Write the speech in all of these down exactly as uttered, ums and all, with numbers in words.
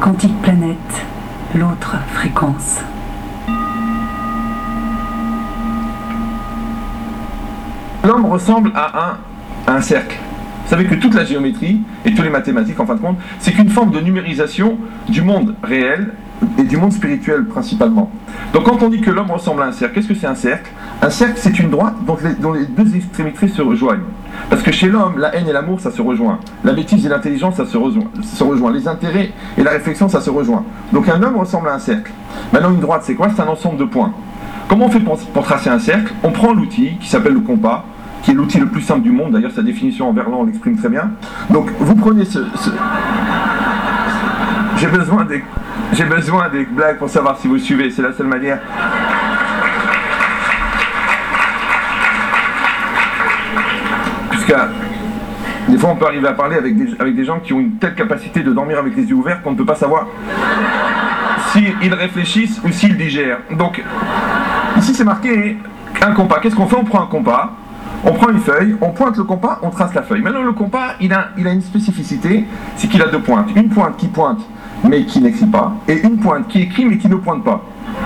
Quantique Planète, l'autre fréquence. L'homme ressemble à un, à un cercle. Vous savez que toute la géométrie et toutes les mathématiques, en fin de compte, c'est qu'une forme de numérisation du monde réel et du monde spirituel principalement. Donc quand on dit que l'homme ressemble à un cercle, qu'est-ce que c'est un cercle? Un cercle, c'est une droite dont les, dont les deux extrémités se rejoignent. Parce que chez l'homme, la haine et l'amour, ça se rejoint. La bêtise et l'intelligence, ça se rejoint. se rejoint. Les intérêts et la réflexion, ça se rejoint. Donc un homme ressemble à un cercle. Maintenant, une droite, c'est quoi? C'est un ensemble de points. Comment on fait pour, pour tracer un cercle? On prend l'outil qui s'appelle le compas, qui est l'outil le plus simple du monde. D'ailleurs, sa définition en verlan, on l'exprime très bien. Donc, vous prenez ce... ce... J'ai besoin des... J'ai besoin des blagues pour savoir si vous suivez. C'est la seule manière... Puisque des fois on peut arriver à parler avec des, avec des gens qui ont une telle capacité de dormir avec les yeux ouverts qu'on ne peut pas savoir s'ils réfléchissent ou s'ils digèrent. Donc ici c'est marqué un compas. Qu'est-ce qu'on fait? On prend un compas, on prend une feuille, on pointe le compas, on trace la feuille. Maintenant le compas il a, il a une spécificité, c'est qu'il a deux pointes. Une pointe qui pointe mais qui n'écrit pas, et une pointe qui écrit mais qui ne pointe pas.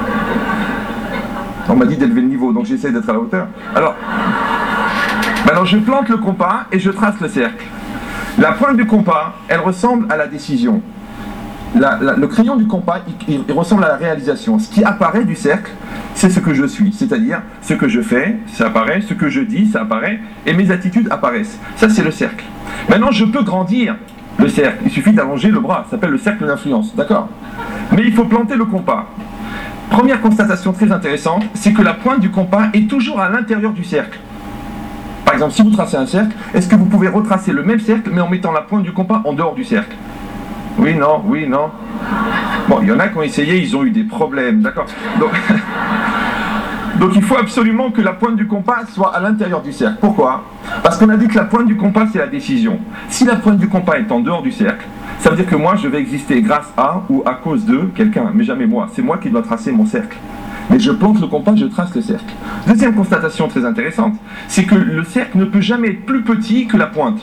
On m'a dit d'élever le niveau, donc j'essaie d'être à la hauteur. Alors Maintenant, je plante le compas et je trace le cercle. La pointe du compas, elle ressemble à la décision. La, la, le crayon du compas, il, il ressemble à la réalisation. Ce qui apparaît du cercle, c'est ce que je suis. C'est-à-dire, ce que je fais, ça apparaît. Ce que je dis, ça apparaît. Et mes attitudes apparaissent. Ça, c'est le cercle. Maintenant, je peux grandir le cercle. Il suffit d'allonger le bras. Ça s'appelle le cercle d'influence. D'accord? Mais il faut planter le compas. Première constatation très intéressante, c'est que la pointe du compas est toujours à l'intérieur du cercle. Par exemple, si vous tracez un cercle, est-ce que vous pouvez retracer le même cercle, mais en mettant la pointe du compas en dehors du cercle? Oui, non, oui, non. Bon, il y en a qui ont essayé, ils ont eu des problèmes, d'accord? Donc, donc il faut absolument que la pointe du compas soit à l'intérieur du cercle. Pourquoi? Parce qu'on a dit que la pointe du compas, c'est la décision. Si la pointe du compas est en dehors du cercle, ça veut dire que moi, je vais exister grâce à ou à cause de quelqu'un, mais jamais moi. C'est moi qui dois tracer mon cercle. Mais je plante le compas, je trace le cercle. Deuxième constatation très intéressante, c'est que le cercle ne peut jamais être plus petit que la pointe.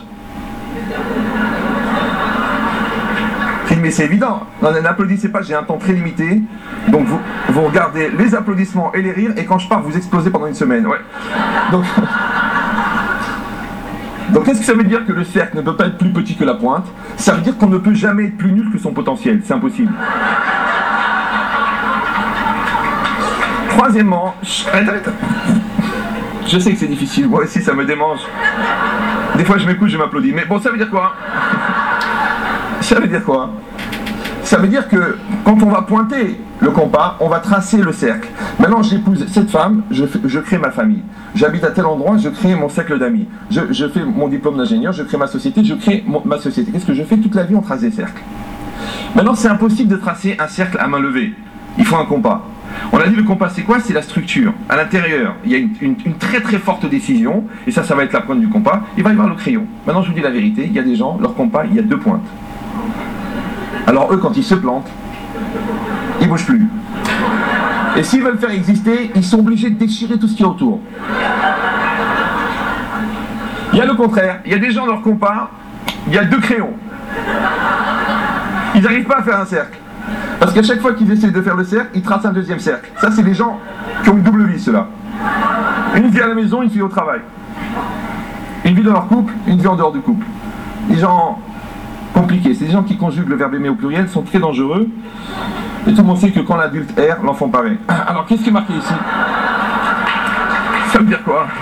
Mais c'est évident. Non, n'applaudissez pas, j'ai un temps très limité. Donc vous, vous regardez les applaudissements et les rires, et quand je pars, vous explosez pendant une semaine. Ouais. Donc, donc qu'est-ce que ça veut dire que le cercle ne peut pas être plus petit que la pointe? Ça veut dire qu'on ne peut jamais être plus nul que son potentiel. C'est impossible. Troisièmement, arrête, arrête. Je sais que c'est difficile, moi aussi ça me démange. Des fois je m'écoute, je m'applaudis. Mais bon, ça veut dire quoi? Ça veut dire quoi? Ça veut dire que quand on va pointer le compas, on va tracer le cercle. Maintenant j'épouse cette femme, je, je crée ma famille. J'habite à tel endroit, je crée mon cercle d'amis. Je, je fais mon diplôme d'ingénieur, je crée ma société, je crée mon, ma société. Qu'est-ce que je fais? Toute la vie on trace des cercles. Maintenant c'est impossible de tracer un cercle à main levée. Il faut un compas. On a dit le compas c'est quoi? C'est la structure. À l'intérieur, il y a une, une, une très très forte décision, et ça, ça va être la pointe du compas. Il va y avoir le crayon. Maintenant je vous dis la vérité, il y a des gens, leur compas, il y a deux pointes. Alors eux, quand ils se plantent, ils ne bougent plus. Et s'ils veulent faire exister, ils sont obligés de déchirer tout ce qu'il y a autour. Il y a le contraire, il y a des gens, leur compas, il y a deux crayons. Ils n'arrivent pas à faire un cercle. Parce qu'à chaque fois qu'ils essaient de faire le cercle, ils tracent un deuxième cercle. Ça, c'est des gens qui ont une double vie, ceux-là. Une vie à la maison, une vie au travail. Une vie dans leur couple, une vie en dehors du couple. Des gens compliqués. C'est des gens qui conjuguent le verbe aimer au pluriel, sont très dangereux. Et tout le monde sait que quand l'adulte erre, l'enfant paraît. Alors, qu'est-ce qui est marqué ici? Ça veut dire quoi?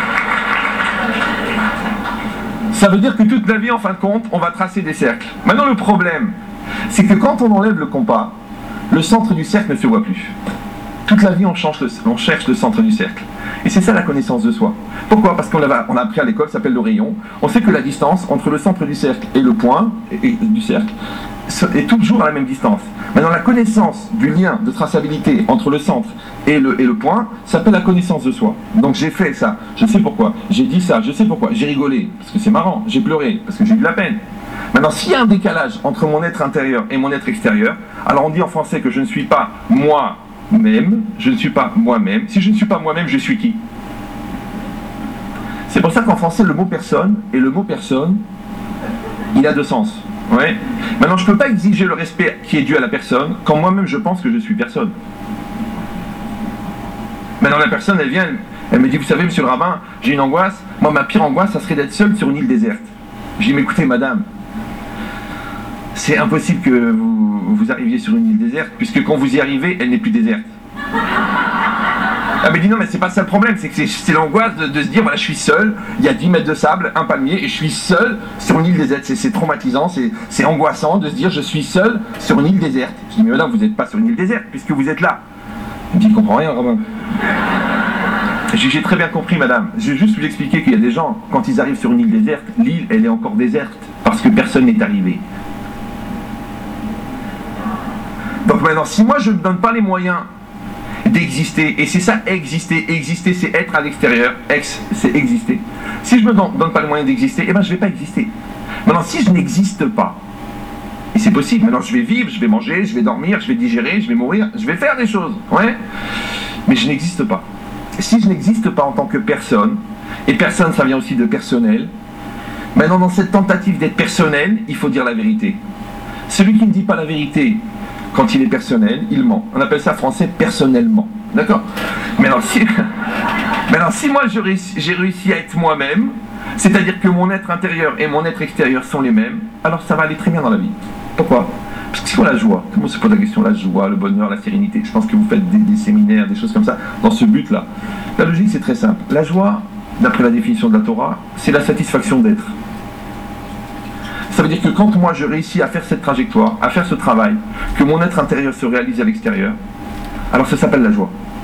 Ça veut dire que toute la vie, en fin de compte, on va tracer des cercles. Maintenant, le problème, c'est que quand on enlève le compas, le centre du cercle ne se voit plus. Toute la vie, on, change le, on cherche le centre du cercle. Et c'est ça la connaissance de soi. Pourquoi? Parce qu'on a, on a appris à l'école, ça s'appelle le rayon. On sait que la distance entre le centre du cercle et le point et, et, du cercle est toujours à la même distance. Maintenant, la connaissance du lien de traçabilité entre le centre et le, et le point s'appelle la connaissance de soi. Donc j'ai fait ça, je sais pourquoi. J'ai dit ça, je sais pourquoi. J'ai rigolé, parce que c'est marrant. J'ai pleuré, parce que j'ai eu de la peine. Maintenant, s'il y a un décalage entre mon être intérieur et mon être extérieur, alors on dit en français que je ne suis pas moi-même, je ne suis pas moi-même. Si je ne suis pas moi-même, je suis qui? C'est pour ça qu'en français, le mot personne et le mot personne, il a deux sens. Ouais. Maintenant, je ne peux pas exiger le respect qui est dû à la personne quand moi-même je pense que je suis personne. Maintenant, la personne, elle vient, elle, elle me dit, vous savez, monsieur le rabbin, j'ai une angoisse. Moi, ma pire angoisse, ça serait d'être seul sur une île déserte. Je dis, mais écoutez, madame, c'est impossible que vous, vous arriviez sur une île déserte, puisque quand vous y arrivez, elle n'est plus déserte. Ah mais dis non, mais c'est pas ça le problème, c'est que c'est, c'est l'angoisse de, de se dire, voilà, je suis seul, il y a dix mètres de sable, un palmier, et je suis seul sur une île déserte. C'est, c'est traumatisant, c'est, c'est angoissant de se dire, je suis seul sur une île déserte. Je dis, mais madame, vous n'êtes pas sur une île déserte, puisque vous êtes là. Il me dit, je comprends rien, Romain. J'ai, j'ai très bien compris, madame. Je vais juste vous expliquer qu'il y a des gens, quand ils arrivent sur une île déserte, l'île, elle est encore déserte, parce que personne n'est arrivé. Donc maintenant, si moi je ne me donne pas les moyens d'exister, et c'est ça, exister, exister c'est être à l'extérieur, ex c'est exister. Si je ne me donne, donne pas les moyens d'exister, eh ben je ne vais pas exister. Maintenant, si je n'existe pas, et c'est possible, maintenant je vais vivre, je vais manger, je vais dormir, je vais digérer, je vais mourir, je vais faire des choses, ouais, mais je n'existe pas. Si je n'existe pas en tant que personne, et personne ça vient aussi de personnel, maintenant dans cette tentative d'être personnel, il faut dire la vérité. Celui qui ne dit pas la vérité, quand il est personnel, il ment. On appelle ça en français personnellement. D'accord ? Maintenant, si, maintenant, si moi je réussi, j'ai réussi à être moi-même, c'est-à-dire que mon être intérieur et mon être extérieur sont les mêmes, alors ça va aller très bien dans la vie. Pourquoi ? Parce que c'est quoi la joie ? Tout le monde se pose la question, la joie, le bonheur, la sérénité. Je pense que vous faites des, des séminaires, des choses comme ça, dans ce but-là. La logique, c'est très simple. La joie, d'après la définition de la Torah, c'est la satisfaction d'être. Ça veut dire que quand moi je réussis à faire cette trajectoire, à faire ce travail, que mon être intérieur se réalise à l'extérieur, alors ça s'appelle la joie.